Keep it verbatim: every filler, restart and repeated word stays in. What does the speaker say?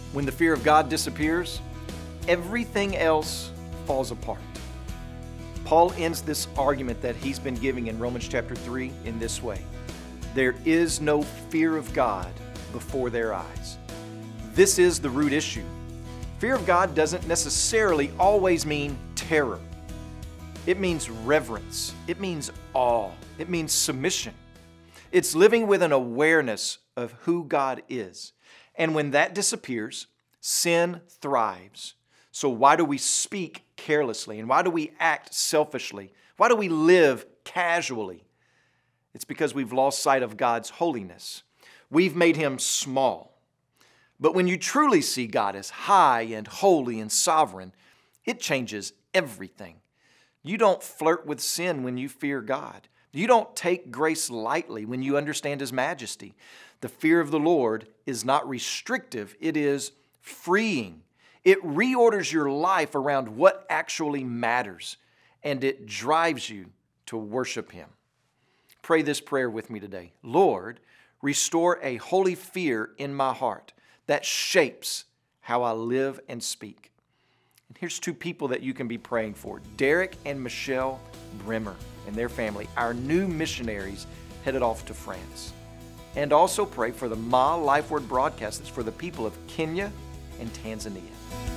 When the fear of God disappears, everything else falls apart. Paul ends this argument that he's been giving in Romans chapter three in this way. There is no fear of God before their eyes. This is the root issue. Fear of God doesn't necessarily always mean terror. It means reverence. It means awe. It means submission. It's living with an awareness of who God is. And when that disappears, sin thrives. So why do we speak carelessly? And why do we act selfishly? Why do we live casually? It's because we've lost sight of God's holiness. We've made Him small. But when you truly see God as high and holy and sovereign, it changes everything. You don't flirt with sin when you fear God. You don't take grace lightly when you understand His majesty. The fear of the Lord is not restrictive, it is freeing. It reorders your life around what actually matters, and it drives you to worship Him. Pray this prayer with me today. Lord, restore a holy fear in my heart that shapes how I live and speak. And here's two people that you can be praying for. Derek and Michelle Brimmer and their family, our new missionaries headed off to France. And also pray for the Ma Life Word broadcast that's for the people of Kenya and Tanzania.